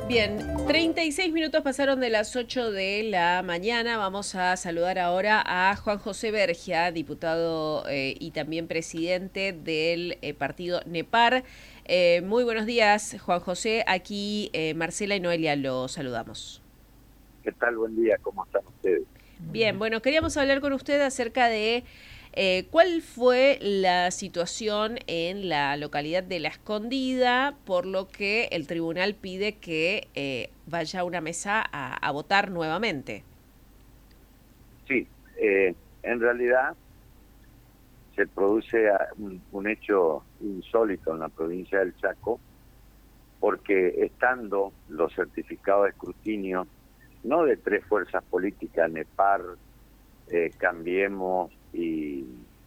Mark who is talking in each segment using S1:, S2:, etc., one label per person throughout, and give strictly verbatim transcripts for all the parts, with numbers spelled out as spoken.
S1: Bien, treinta y seis minutos pasaron de las ocho de la mañana. Vamos a saludar ahora a Juan José Bergia, diputado eh, y también presidente del eh, partido NEPAR. Eh, muy buenos días, Juan José. Aquí eh, Marcela y Noelia lo saludamos.
S2: ¿Qué tal? Buen día, ¿cómo están ustedes?
S1: Bien, bueno, queríamos hablar con usted acerca de eh, cuál fue la situación en la localidad de La Escondida, por lo que el tribunal pide que eh, vaya a una mesa a, a votar nuevamente.
S2: Sí, eh, en realidad se produce un, un hecho insólito en la provincia del Chaco, porque estando los certificados de escrutinio, no de tres fuerzas políticas, NEPAR, eh, Cambiemos y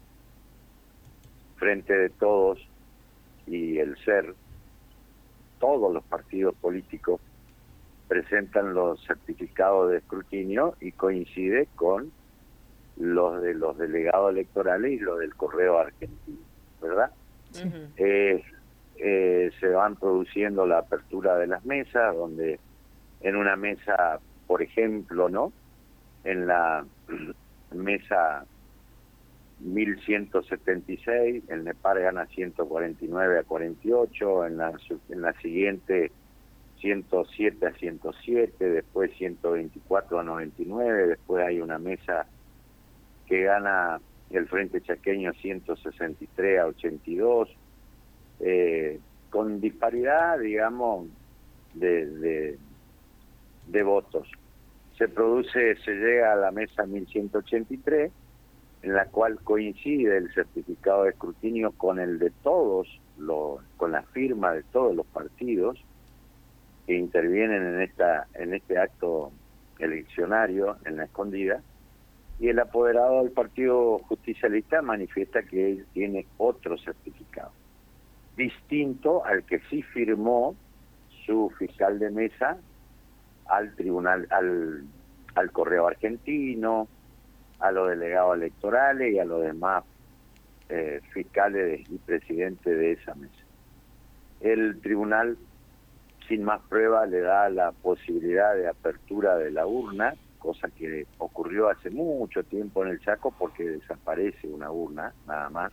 S2: Frente de Todos y el C E R, todos los partidos políticos presentan los certificados de escrutinio y coincide con los de los delegados electorales y los del Correo Argentino, ¿verdad?
S1: Sí.
S2: Eh, eh, se van produciendo la apertura de las mesas, donde en una mesa, por ejemplo, ¿no? En la mesa mil ciento setenta y seis, el NEPAR gana ciento cuarenta y nueve a cuarenta y ocho, en la, en la siguiente ciento siete a ciento siete, después ciento veinticuatro a noventa y nueve, después hay una mesa que gana el Frente Chaqueño ciento sesenta y tres a ochenta y dos, eh, con disparidad, digamos, de, de, de votos. Se produce, se llega a la mesa mil ciento ochenta y tres, en la cual coincide el certificado de escrutinio con el de todos, los, con la firma de todos los partidos que intervienen en esta en este acto eleccionario en La Escondida, y el apoderado del Partido Justicialista manifiesta que él tiene otro certificado, distinto al que sí firmó su fiscal de mesa al tribunal, al, al Correo Argentino, a los delegados electorales y a los demás eh, fiscales y presidentes de esa mesa. El tribunal, sin más prueba, le da la posibilidad de apertura de la urna, cosa que ocurrió hace mucho tiempo en el Chaco porque desaparece una urna, nada más,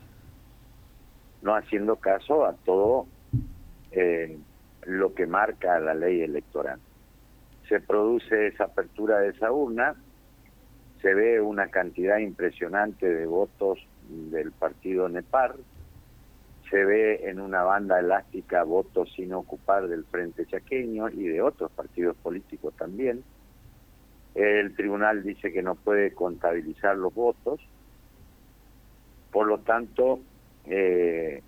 S2: no haciendo caso a todo eh, lo que marca la ley electoral. Se produce esa apertura de esa urna, se ve una cantidad impresionante de votos del partido NEPAR, se ve en una banda elástica votos sin ocupar del Frente Chaqueño y de otros partidos políticos también. El tribunal dice que no puede contabilizar los votos, por lo tanto eh,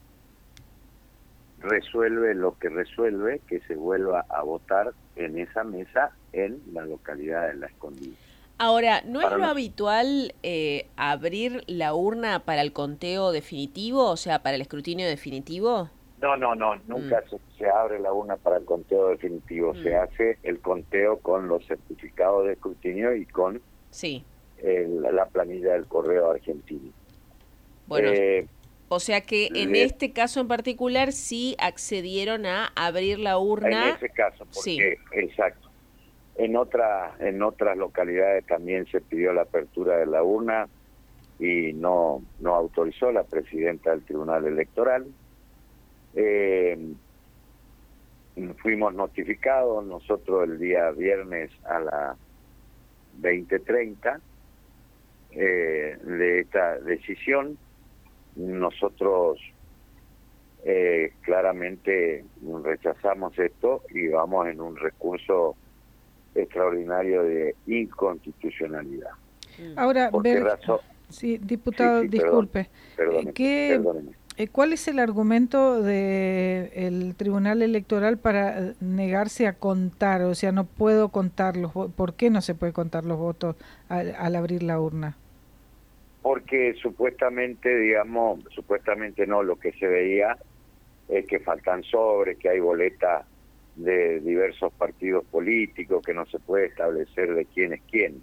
S2: resuelve lo que resuelve, que se vuelva a votar en esa mesa en la localidad de La Escondida.
S1: Ahora, ¿no
S2: Para
S1: es lo
S2: los...
S1: habitual eh, abrir la urna para el conteo definitivo, o sea, para el escrutinio definitivo?
S2: No, no, no, nunca mm. se, se abre la urna para el conteo definitivo, mm. se hace el conteo con los certificados de escrutinio y con
S1: sí.
S2: el, la planilla del Correo Argentino.
S1: Bueno, eh, o sea que en le... este caso en particular sí accedieron a abrir la urna.
S2: En ese caso, porque, sí. exacto. En otra, en otras localidades también se pidió la apertura de la urna y no, no autorizó la presidenta del Tribunal Electoral. Eh, fuimos notificados nosotros el día viernes a las veinte treinta eh, de esta decisión. Nosotros eh, claramente rechazamos esto y vamos en un recurso extraordinario de inconstitucionalidad.
S3: Ahora, ver, razón... sí, diputado, sí, sí, disculpe,
S2: perdón,
S3: ¿qué, eh, ¿cuál es el argumento del Tribunal Electoral para negarse a contar? O sea, no puedo contar los votos. ¿Por qué no se puede contar los votos al, al abrir la urna?
S2: Porque supuestamente, digamos, supuestamente no, lo que se veía es que faltan sobres, que hay boletas de diversos partidos políticos, que no se puede establecer de quién es quién.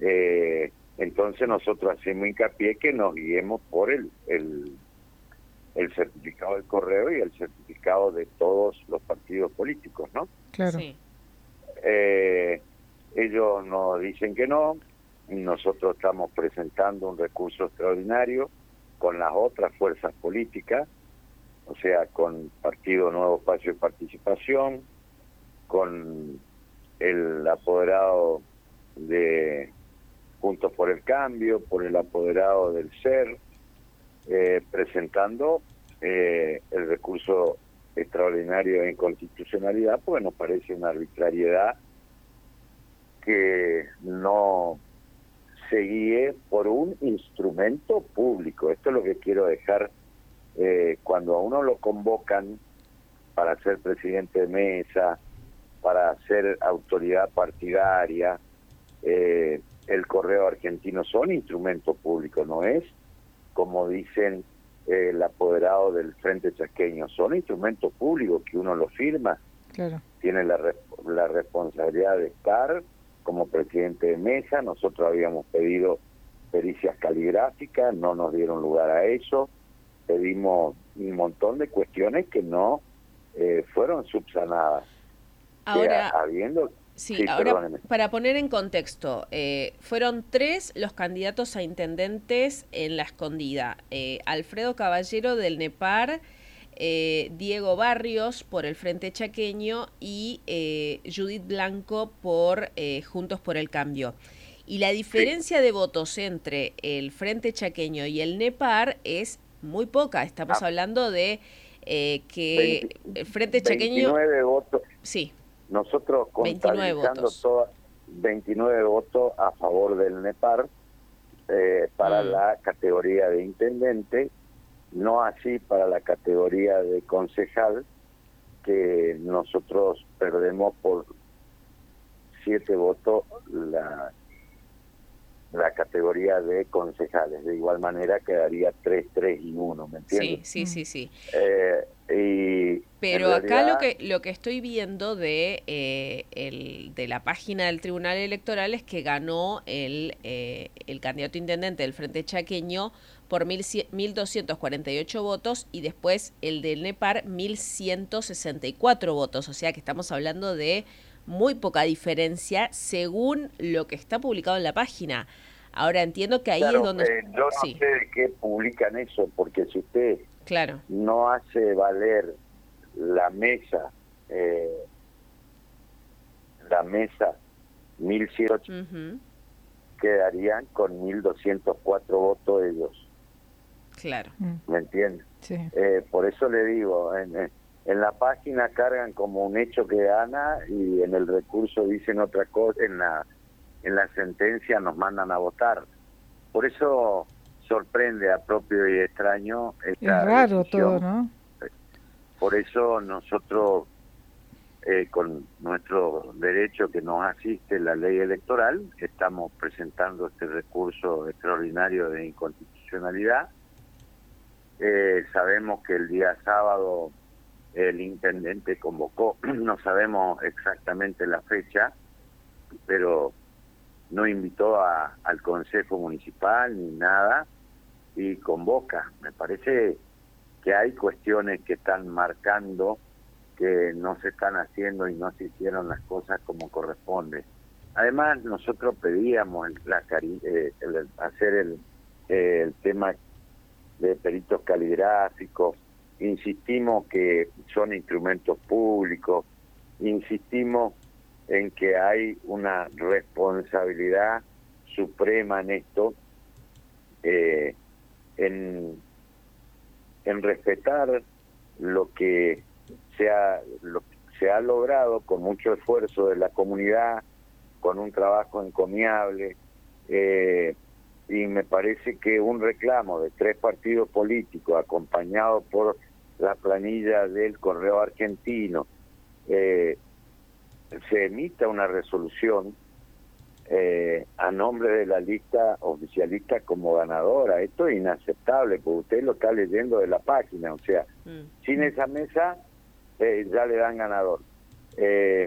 S2: Eh, entonces nosotros hacemos hincapié que nos guiemos por el, el el certificado del correo y el certificado de todos los partidos políticos, ¿no?
S3: Claro.
S1: Sí.
S2: Eh, ellos nos dicen que no, nosotros estamos presentando un recurso extraordinario con las otras fuerzas políticas, o sea, con Partido Nuevo Espacio de Participación, con el apoderado de Juntos por el Cambio, por el apoderado del C E R, eh, presentando eh, el recurso extraordinario de inconstitucionalidad, porque nos parece una arbitrariedad que no se guíe por un instrumento público. Esto es lo que quiero dejar. Eh, cuando a uno lo convocan para ser presidente de mesa, para ser autoridad partidaria, eh, el Correo Argentino son instrumentos públicos, no es como dicen eh, el apoderado del Frente Chaqueño, son instrumentos públicos que uno los firma,
S3: Claro.
S2: tiene la, la responsabilidad de estar como presidente de mesa. Nosotros habíamos pedido pericias caligráficas, no nos dieron lugar a eso, pedimos un montón de cuestiones que no eh, fueron subsanadas.
S1: Ahora,
S2: que, habiendo
S1: sí,
S2: sí,
S1: ahora
S2: perdóneme.
S1: para poner en contexto, eh, fueron tres los candidatos a intendentes en la escondida. Eh, Alfredo Caballero del NEPAR, eh, Diego Barrios por el Frente Chaqueño y eh, Judith Blanco por eh, Juntos por el Cambio. Y la diferencia sí. de votos entre el Frente Chaqueño y el NEPAR es muy poca. Estamos ah. hablando de eh, que veinte, el Frente Chaqueño...
S2: veintinueve votos.
S1: Sí.
S2: Nosotros contabilizando todas veintinueve votos a favor del NEPAR eh, para mm. la categoría de intendente, no así para la categoría de concejal, que nosotros perdemos por siete votos la la categoría de concejales. De igual manera quedaría tres, tres y uno, ¿me entiendes?
S1: Sí, sí, sí, sí.
S2: Eh, y
S1: Pero
S2: realidad,
S1: acá lo que lo que estoy viendo de eh, el de la página del Tribunal Electoral es que ganó el eh, el candidato intendente del Frente Chaqueño por mil doscientos cuarenta y ocho votos y después el del NEPAR mil ciento sesenta y cuatro votos. O sea que estamos hablando de muy poca diferencia según lo que está publicado en la página. Ahora entiendo que ahí
S2: claro,
S1: es donde...
S2: Eh, yo no
S1: sí.
S2: sé de qué publican eso, porque si usted
S1: claro.
S2: no hace valer la mesa, eh, la mesa mil cien, uh-huh. quedarían con mil doscientos cuatro votos ellos.
S1: Claro.
S2: ¿Me entiendes?
S3: Sí.
S2: Eh, por eso le digo, en, en En la página cargan como un hecho que gana y en el recurso dicen otra cosa, en la en la sentencia nos mandan a votar. Por eso sorprende a propio y extraño esta
S3: es raro
S2: decisión.
S3: todo, ¿no?
S2: Por eso nosotros, eh, con nuestro derecho que nos asiste la ley electoral, estamos presentando este recurso extraordinario de inconstitucionalidad. Eh, sabemos que el día sábado el intendente convocó, no sabemos exactamente la fecha, pero no invitó a, al Consejo Municipal ni nada y convoca. Me parece que hay cuestiones que están marcando que no se están haciendo y no se hicieron las cosas como corresponde. Además, nosotros pedíamos el, la, eh, el, hacer el, eh, el tema de peritos caligráficos, insistimos que son instrumentos públicos, insistimos en que hay una responsabilidad suprema en esto, eh, en, en respetar lo que se ha, lo, se ha logrado con mucho esfuerzo de la comunidad, con un trabajo encomiable, eh, y me parece que un reclamo de tres partidos políticos acompañado por la planilla del Correo Argentino, eh, se emita una resolución eh, a nombre de la lista oficialista como ganadora. Esto es inaceptable, porque usted lo está leyendo de la página, o sea, mm. sin esa mesa eh, ya le dan ganador. Eh,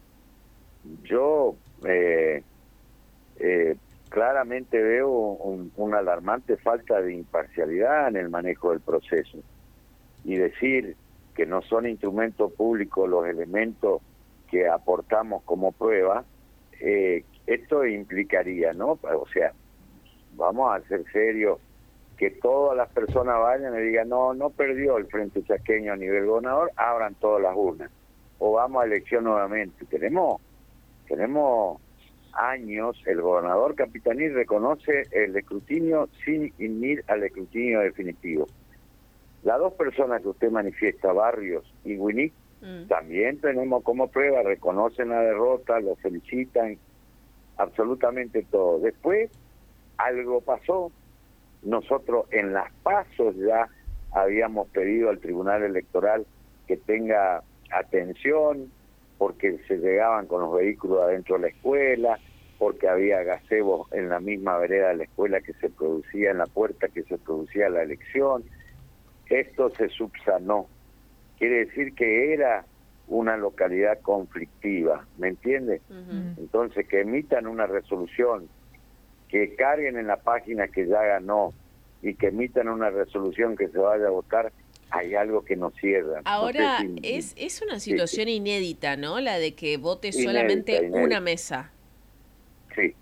S2: yo eh, eh, claramente veo un, una alarmante falta de imparcialidad en el manejo del proceso. y decir que no son instrumentos públicos los elementos que aportamos como prueba, eh, esto implicaría, ¿no? O sea, vamos a ser serios, que todas las personas vayan y digan, no, no perdió el Frente Chaqueño a nivel gobernador, abran todas las urnas, o vamos a elección nuevamente. Tenemos, tenemos años, el gobernador Capitaní reconoce el escrutinio sin ir al escrutinio definitivo. Las dos personas que usted manifiesta, Barrios y Winnick, mm. también tenemos como prueba, reconocen la derrota, lo felicitan, absolutamente todo. Después, algo pasó. Nosotros en las pasos ya habíamos pedido al Tribunal Electoral que tenga atención, porque se llegaban con los vehículos adentro de la escuela, porque había gazebos en la misma vereda de la escuela que se producía en la puerta que se producía la elección. Esto se subsanó. Quiere decir que era una localidad conflictiva, ¿me entiende? Uh-huh. Entonces, que emitan una resolución, que carguen en la página que ya ganó y que emitan una resolución que se vaya a votar, hay algo que nos cierra.
S1: Ahora, no sé si, es, es una situación sí, sí. inédita, ¿no? La de que vote inédita, solamente inédita. una mesa.
S2: Sí.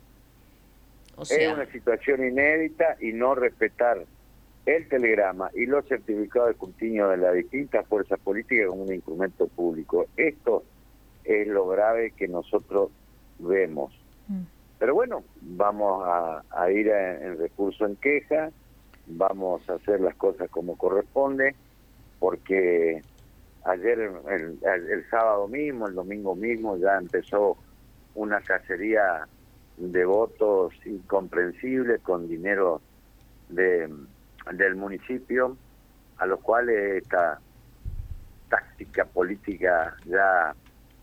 S1: O sea,
S2: es una situación inédita y no respetar el telegrama y los certificados de escrutinio de las distintas fuerzas políticas como un instrumento público. Esto es lo grave que nosotros vemos. Mm. Pero bueno, vamos a, a ir a, en recurso en queja, vamos a hacer las cosas como corresponde, porque ayer, el, el, el sábado mismo, el domingo mismo, ya empezó una cacería de votos incomprensibles con dinero de, del municipio, a los cuales esta táctica política ya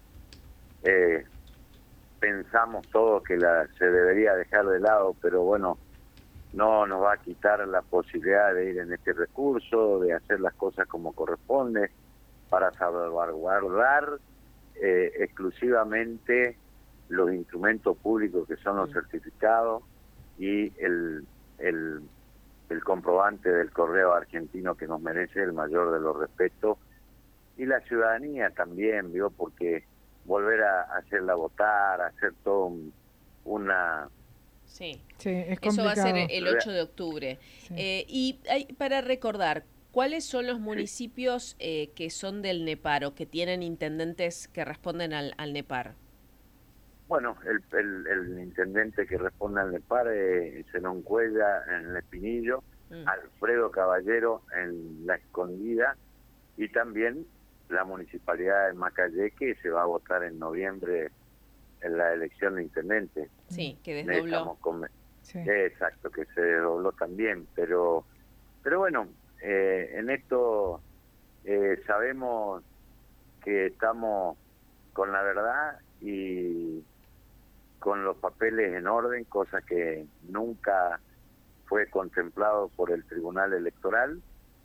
S2: eh, pensamos todos que la se debería dejar de lado, pero bueno, no nos va a quitar la posibilidad de ir en este recurso, de hacer las cosas como corresponde, para salvaguardar eh, exclusivamente los instrumentos públicos que son los certificados y el, el, el comprobante del correo argentino, que nos merece el mayor de los respetos, y la ciudadanía también, ¿vio? Porque volver a hacerla votar, hacer todo un, una...
S1: Sí,
S3: sí, es
S1: eso va a ser el ocho de octubre. Sí. Eh, y hay, para recordar, ¿cuáles son los municipios eh, que son del NEPAR o que tienen intendentes que responden al, al NEPAR?
S2: Bueno, el, el, el intendente que responde al NEPAR es Zenón Cuella en el Espinillo, mm. Alfredo Caballero en La Escondida, y también la municipalidad de Macayé, que se va a votar en noviembre en la elección de intendente.
S1: Sí, que desdobló.
S2: Con... Sí. Exacto, que se desdobló también, pero pero bueno, eh, en esto eh, sabemos que estamos con la verdad y con los papeles en orden, cosa que nunca fue contemplado por el Tribunal Electoral,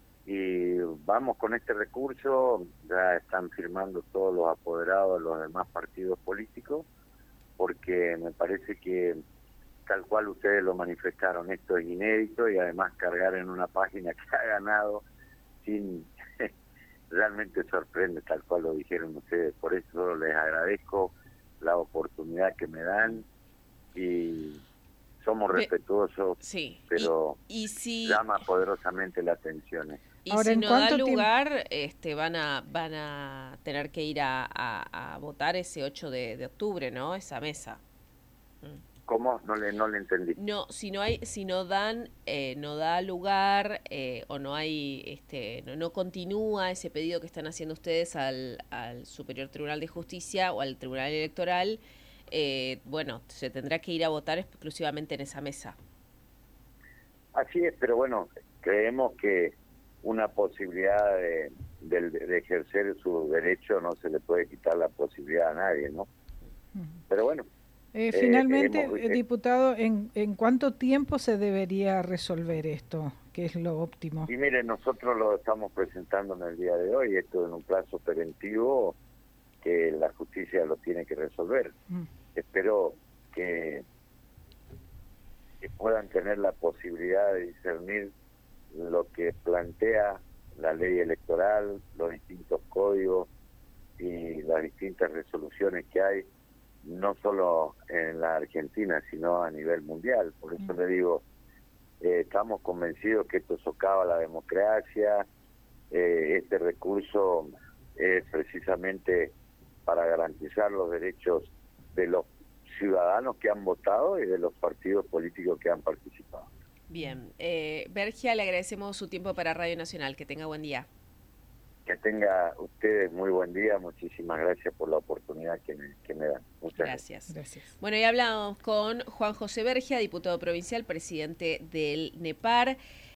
S2: y vamos con este recurso. Ya están firmando todos los apoderados de los demás partidos políticos, porque me parece que tal cual ustedes lo manifestaron, esto es inédito, y además cargar en una página que ha ganado sin realmente sorprende, tal cual lo dijeron ustedes. Por eso les agradezco la oportunidad que me dan y somos respetuosos,
S1: sí,
S2: pero
S1: y, y si,
S2: llama poderosamente la atención.
S1: Y Ahora, si no da lugar, tiempo? este van a van a tener que ir a, a, a votar ese ocho de octubre, ¿no? Esa mesa.
S2: ¿Cómo? No le no le entendí.
S1: No, si no hay, si no dan, eh, no da lugar eh, o no hay, este, no, no continúa ese pedido que están haciendo ustedes al, al Superior Tribunal de Justicia o al Tribunal Electoral, eh, bueno, se tendrá que ir a votar exclusivamente en esa mesa.
S2: Así es, pero bueno, creemos que una posibilidad de, de, de ejercer su derecho no se le puede quitar la posibilidad a nadie, ¿no? Pero bueno.
S3: Eh, finalmente, eh, hemos, eh, diputado, ¿en, ¿en cuánto tiempo se debería resolver esto? ¿Qué es lo óptimo?
S2: Y mire, nosotros lo estamos presentando en el día de hoy, esto en un plazo preventivo que la justicia lo tiene que resolver. Mm. Espero que, que puedan tener la posibilidad de discernir lo que plantea la ley electoral, los distintos códigos y las distintas resoluciones que hay, no solo en la Argentina, sino a nivel mundial. Por eso mm. le digo, eh, estamos convencidos que esto socava la democracia, eh, este recurso es precisamente para garantizar los derechos de los ciudadanos que han votado y de los partidos políticos que han participado.
S1: Bien, eh, Bergia, le agradecemos su tiempo para Radio Nacional, que tenga buen día.
S2: Que tenga ustedes muy buen día, muchísimas gracias por la oportunidad que me, que me dan. Muchas
S1: gracias. gracias. Bueno, y hablamos con Juan José Bergia, diputado provincial, presidente del NEPAR.